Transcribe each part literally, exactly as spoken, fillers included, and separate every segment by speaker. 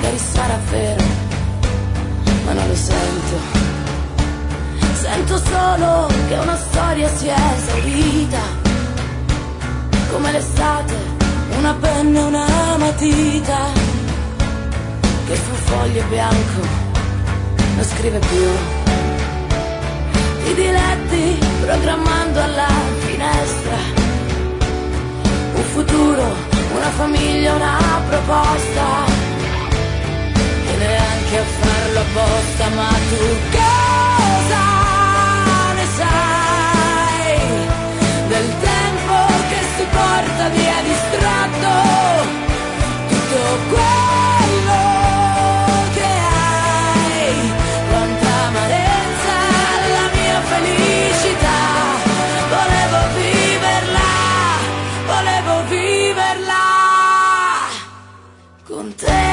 Speaker 1: magari sarà vero, ma non lo sento. Sento solo che una storia si è esaurita, come l'estate, una penna e una matita, che sul foglio bianco non scrive più. Ti diletti programmando alla finestra un futuro, una famiglia, una proposta, e neanche a farlo apposta. Ma tu cosa ne sai del tempo che si porta via distratto? Tutto quello che hai, quanta amarezza, la mia felicità. Volevo viverla, volevo viverla con te,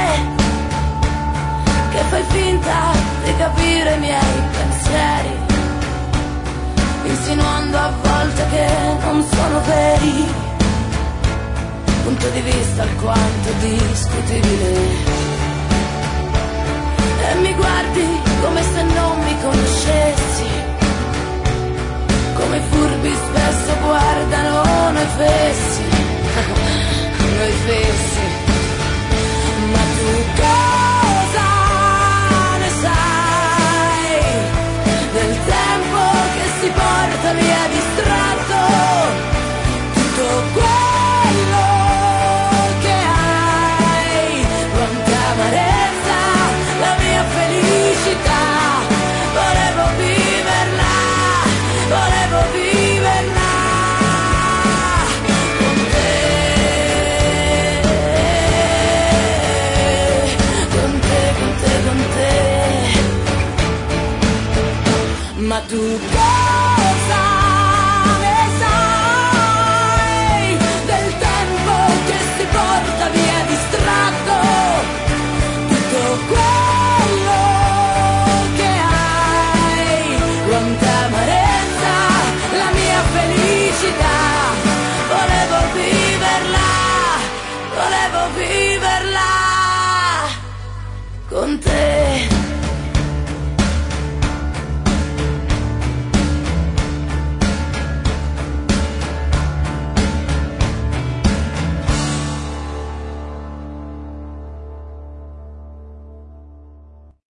Speaker 1: che fai finta di capire i miei pensieri, insinuando a volte che non sono veri, punto di vista alquanto discutibile. E mi guardi come se non mi conoscessi, come i furbi spesso guardano noi fessi, noi fessi. Ma tu cosa ne sai del tempo che si porta via distratto? Tutto quello che hai, quanta amarezza, la mia felicità. Volevo viverla, volevo viverla con te, con te, con te, con te. Ma tu cosa ne sai del tempo che si porta via distratto? Tutto quello che hai, quanta amarezza, la mia felicità. Volevo viverla, volevo viverla con te.